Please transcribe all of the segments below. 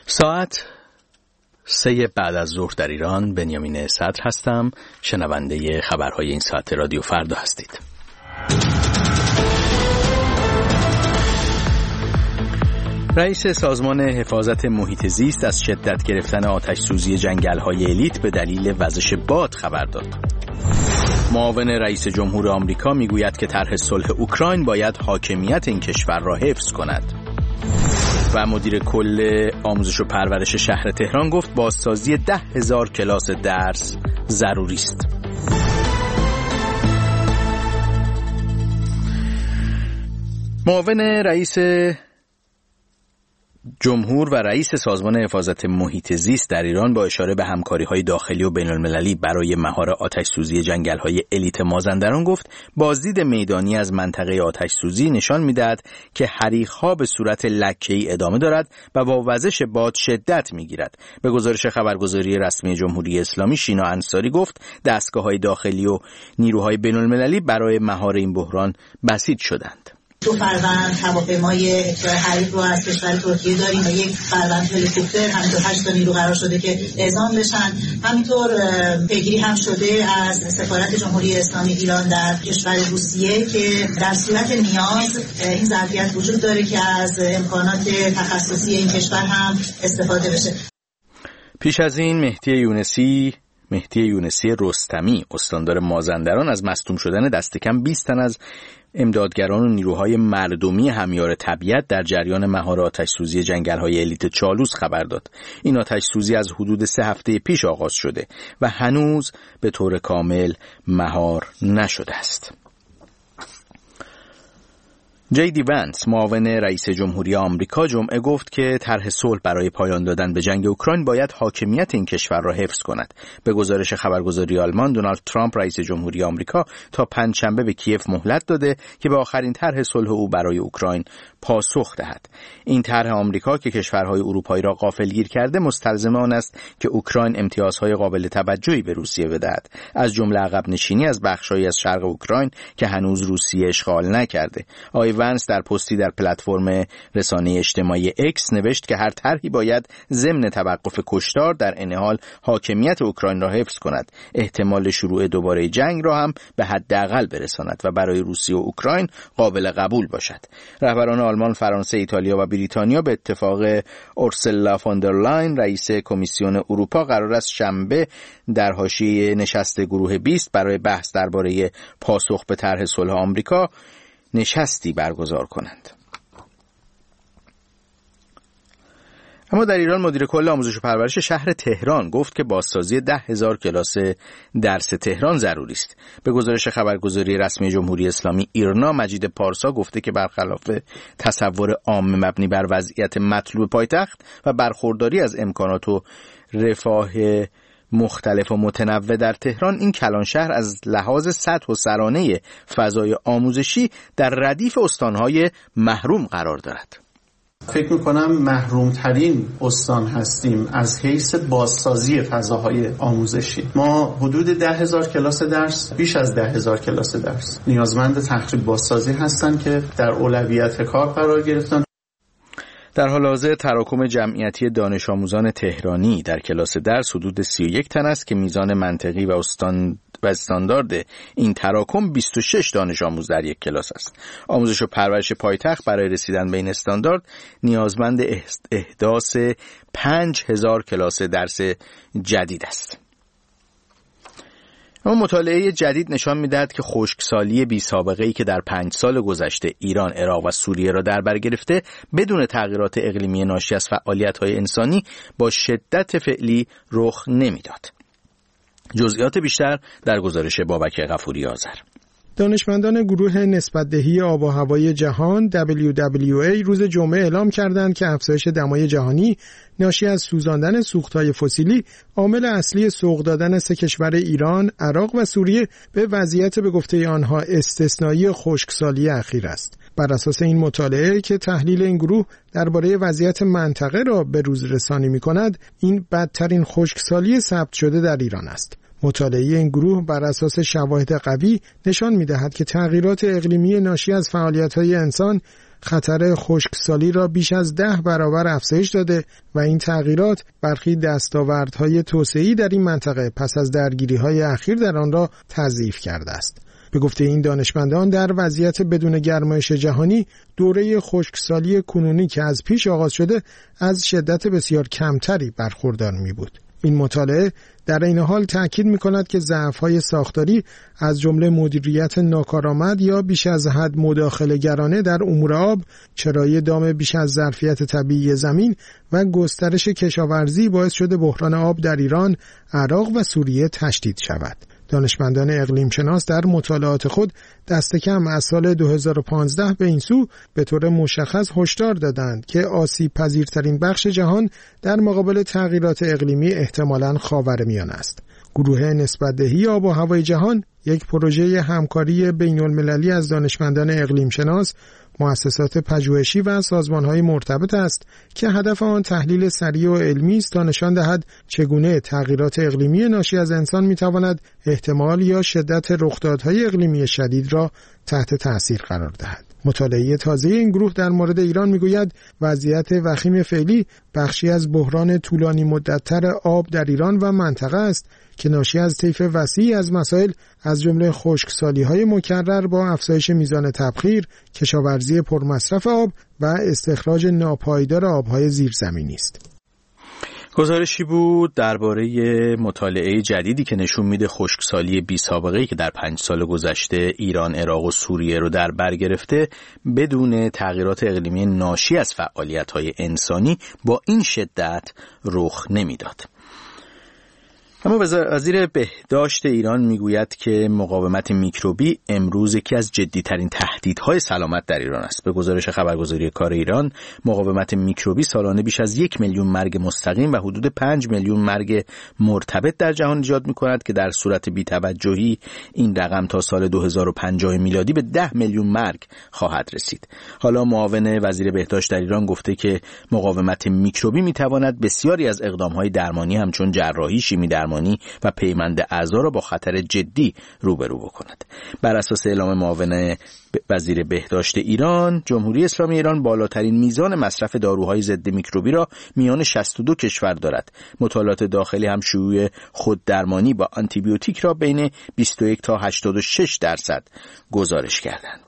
ساعت 3 بعد از ظهر در ایران. بنیامین صدر هستم، شنونده خبرهای این ساعت رادیو فردا هستید. رئیس سازمان حفاظت محیط زیست از شدت گرفتن آتش سوزی جنگل‌های الیت به دلیل وزش باد خبر داد. معاون رئیس جمهور آمریکا میگوید که طرح صلح اوکراین باید حاکمیت این کشور را حفظ کند. و مدیر کل آموزش و پرورش شهر تهران گفت بازسازی 10,000 کلاس درس ضروری است. معاون رئیس جمهور و رئیس سازمان حفاظت محیط زیست در ایران با اشاره به همکاری‌های داخلی و بین‌المللی برای مهار آتش‌سوزی جنگل‌های الیت مازندران گفت بازدید میدانی از منطقه آتش‌سوزی نشان می‌دهد که حریق‌ها به صورت لکه‌ای ادامه دارد و با وزش باد شدت می‌گیرد. به گزارش خبرگزاری رسمی جمهوری اسلامی شینا انصاری گفت دستگاه‌های داخلی و نیروهای بین‌المللی برای مهار این بحران بسیج شدند. 2 فروند هواپیمای حریق رو از کشور ترکیه داریم و 1 فروند هلیکوپتر، همینطور 8 تا نیرو قرار شده که اعزام بشن. همینطور پیگیری هم شده از سفارت جمهوری اسلامی ایران در کشور روسیه که در صورت نیاز این ظرفیت وجود داره که از امکانات تخصصی این کشور هم استفاده بشه. پیش از این مهدی یونسی رستمی استاندار مازندران از مصدوم شدن دست کم 20 تن از امدادگران و نیروهای مردمی همیار طبیعت در جریان مهار آتش‌سوزی جنگل‌های الیت چالوس خبر داد. این آتش‌سوزی از حدود 3 هفته پیش آغاز شده و هنوز به طور کامل مهار نشده است. جی ونس معاون رئیس جمهوری آمریکا جمعه گفت که طرح صلح برای پایان دادن به جنگ اوکراین باید حاکمیت این کشور را حفظ کند. به گزارش خبرگزاری آلمان دونالد ترامپ رئیس جمهوری آمریکا تا پنجشنبه به کیف مهلت داده که به آخرین طرح صلح او برای اوکراین پاسخ دهد. این طرح آمریکا که کشورهای اروپایی را غافلگیر کرده مستلزم آن است که اوکراین امتیازهای قابل توجهی به روسیه بدهد، از جمله عقب نشینی از بخش‌هایی از شرق اوکراین که هنوز روسیه اشغال نکرده. ونس در پستی در پلتفرم رسانه اجتماعی اکس نوشت که هر طرحی باید ضمن توقف کشتار در این حال حاکمیت اوکراین را حفظ کند، احتمال شروع دوباره جنگ را هم به حداقل برساند و برای روسیه و اوکراین قابل قبول باشد. رهبران آلمان، فرانسه، ایتالیا و بریتانیا به اتفاق اورسولا فوندرلاین رئیس کمیسیون اروپا قرار است شنبه در حاشیه نشست گروه 20 برای بحث درباره پاسخ به طرح صلح آمریکا نشستی برگزار کنند. اما در ایران مدیر کل آموزش و پرورش شهر تهران گفت که بازسازی 10,000 کلاس درس تهران ضروری است. به گزارش خبرگزاری رسمی جمهوری اسلامی ایرنا مجید پارسا گفته که برخلاف تصور عام مبنی بر وضعیت مطلوب پایتخت و برخورداری از امکانات و رفاه مختلف و متنوع در تهران، این کلان شهر از لحاظ سطح و سرانه فضای آموزشی در ردیف استانهای محروم قرار دارد. فکر میکنم محروم ترین استان هستیم از حیث بازسازی فضاهای آموزشی. ما حدود 10,000 کلاس درس، بیش از 10,000 کلاس درس نیازمند تخریب بازسازی هستند که در اولویت کار قرار گرفتن. در حال حاضر تراکم جمعیتی دانش آموزان تهرانی در کلاس درس حدود 31 تن است که میزان منطقی و استاندارد این تراکم 26 دانش آموز در یک کلاس است. آموزش و پرورش پایتخت برای رسیدن به این استاندارد نیازمند احداث 5,000 کلاس درس جدید است. اما مطالعه جدید نشان می‌دهد که خشکسالی بی‌سابقه‌ای که در 5 سال گذشته ایران، عراق و سوریه را در بر گرفته بدون تغییرات اقلیمی ناشی از فعالیت‌های انسانی با شدت فعلی رخ نمی‌داد. جزئیات بیشتر در گزارش بابک غفوری آذر. دانشمندان گروه نسبت‌دهی آب و هوای جهان WWA روز جمعه اعلام کردند که افزایش دمای جهانی ناشی از سوزاندن سوخت‌های فسیلی عامل اصلی سوق دادن 3 کشور ایران، عراق و سوریه به وضعیت به گفته آنها استثنایی خشکسالی اخیر است. بر اساس این مطالعه که تحلیل این گروه درباره وضعیت منطقه را به روز رسانی می‌کند، این بدترین خشکسالی ثبت شده در ایران است. مطالعه این گروه بر اساس شواهد قوی نشان می‌دهد که تغییرات اقلیمی ناشی از فعالیت‌های انسان خطر خشکسالی را بیش از 10 برابر افزایش داده و این تغییرات برخی دستاوردهای توسعه‌ای در این منطقه پس از درگیری‌های اخیر در آن را تضعیف کرده است. به گفته این دانشمندان در وضعیت بدون گرمایش جهانی دوره خشکسالی کنونی که از پیش آغاز شده از شدت بسیار کمتری برخوردار می بود. این مطالعه در این حال تأکید می‌کند که ضعف‌های ساختاری از جمله مدیریت ناکارآمد یا بیش از حد مداخله‌گرانه در امور آب، چرایی دام بیش از ظرفیت طبیعی زمین و گسترش کشاورزی باعث شده بحران آب در ایران، عراق و سوریه تشدید شود. دانشمندان اقلیم شناس در مطالعات خود دست کم از سال 2015 به این سو به طور مشخص هشدار دادند که آسیب پذیرترین بخش جهان در مقابل تغییرات اقلیمی احتمالاً خاورمیانه است. گروه نسبت‌دهی آب و هوای جهان یک پروژه همکاری بین‌المللی از دانشمندان اقلیم شناس، مؤسسات پژوهشی و سازمان‌های مرتبط است که هدف آن تحلیل سریع و علمی است تا نشان دهد چگونه تغییرات اقلیمی ناشی از انسان می‌تواند احتمال یا شدت رخدادهای اقلیمی شدید را تحت تأثیر قرار دهد. مطالعه تازه این گروه در مورد ایران میگوید وضعیت وخیم فعلی بخشی از بحران طولانی مدت‌تر آب در ایران و منطقه است که ناشی از طیف وسیعی از مسائل از جمله خشکسالی‌های مکرر با افزایش میزان تبخیر، کشاورزی پرمصرف آب و استخراج ناپایدار آب‌های زیرزمینی است. گزارشی بود درباره مطالعه جدیدی که نشون میده خشکسالی بی‌سابقه‌ای که در 5 سال گذشته ایران، عراق و سوریه رو در بر گرفته بدون تغییرات اقلیمی ناشی از فعالیت‌های انسانی با این شدت رخ نمیداد. اما وزیر بهداشت ایران میگوید که مقاومت میکروبی امروز یکی از جدی‌ترین تهدیدهای سلامت در ایران است. به گزارش خبرگزاری کار ایران، مقاومت میکروبی سالانه بیش از 1 میلیون مرگ مستقیم و حدود 5 میلیون مرگ مرتبط در جهان ایجاد می‌کند که در صورت بی‌توجهی این رقم تا سال 2050 میلادی به 10 میلیون مرگ خواهد رسید. حالا معاون وزیر بهداشت در ایران گفته که مقاومت میکروبی می‌تواند بسیاری از اقدام‌های درمانی همچون جراحی، شیمی درمانی و پیوند اعضا را با خطر جدی روبرو بکند. بر اساس اعلام معاون وزیر بهداشت ایران، جمهوری اسلامی ایران بالاترین میزان مصرف داروهای ضد میکروبی را میان 62 کشور دارد. مطالعات داخلی هم شیوع خوددرمانی با آنتیبیوتیک را بین 21 تا 86% گزارش کردند.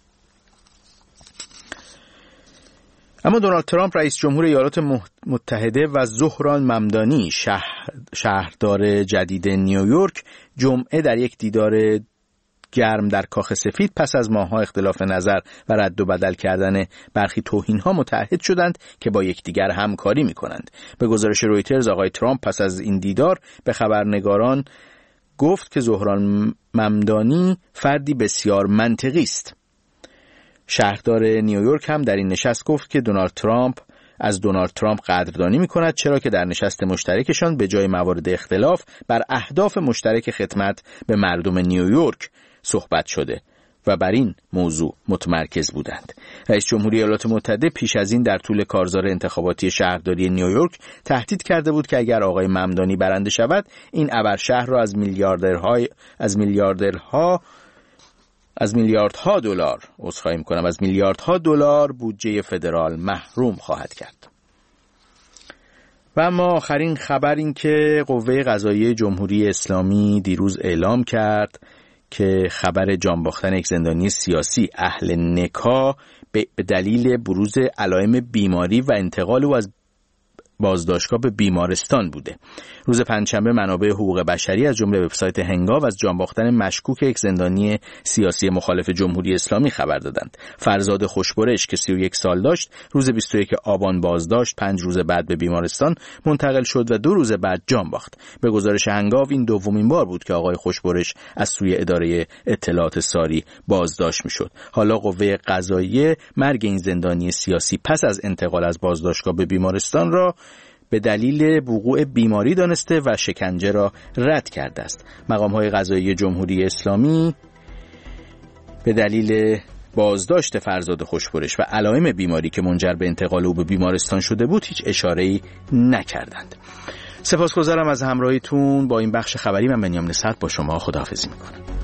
اما دونالد ترامپ رئیس جمهور ایالات متحده و زهران ممدانی شهردار جدید نیویورک جمعه در یک دیدار گرم در کاخ سفید پس از ماه‌ها اختلاف نظر و رد و بدل کردن برخی توهین‌ها متحد شدند که با یکدیگر همکاری می‌کنند. به گزارش رویترز آقای ترامپ پس از این دیدار به خبرنگاران گفت که زهران ممدانی فردی بسیار منطقی است. شهردار نیویورک هم در این نشست گفت که از دونالد ترامپ قدردانی می‌کند، چرا که در نشست مشترکشان به جای موارد اختلاف بر اهداف مشترک خدمت به مردم نیویورک صحبت شده و بر این موضوع متمرکز بودند. رئیس جمهوری ایالات متحده پیش از این در طول کارزار انتخاباتی شهرداری نیویورک تهدید کرده بود که اگر آقای ممدانی برنده شود، این ابرشهر را از میلیاردها دلار بودجه فدرال محروم خواهد کرد. و اما آخرین خبر این که قوه قضاییه جمهوری اسلامی دیروز اعلام کرد که خبر جان باختن یک زندانی سیاسی اهل نکاح به دلیل بروز علائم بیماری و انتقال او از بازداشتگاه به بیمارستان بوده. روز پنجشنبه منابع حقوق بشری از جمله وبسایت هنگاو از جان باختن مشکوک یک زندانی سیاسی مخالف جمهوری اسلامی خبر دادند. فرزاد خوشبرش که 31 سال داشت روز 21 آبان بازداشت، 5 روز بعد به بیمارستان منتقل شد و 2 روز بعد جان باخت. به گزارش هنگاو این دومین بار بود که آقای خوشبرش از سوی اداره اطلاعات ساری بازداشت میشد. حالا قوه قضاییه مرگ این زندانی سیاسی پس از انتقال از بازداشتگاه به بیمارستان را به دلیل وقوع بیماری دانسته و شکنجه را رد کرده است. مقام‌های قضایی جمهوری اسلامی به دلیل بازداشت فرزاد خوشبرش و علائم بیماری که منجر به انتقال او به بیمارستان شده بود هیچ اشاره‌ای نکردند. سپاسگزارم از همراهیتون با این بخش خبری. من بنیامین صدر با شما خداحافظی می‌کنم.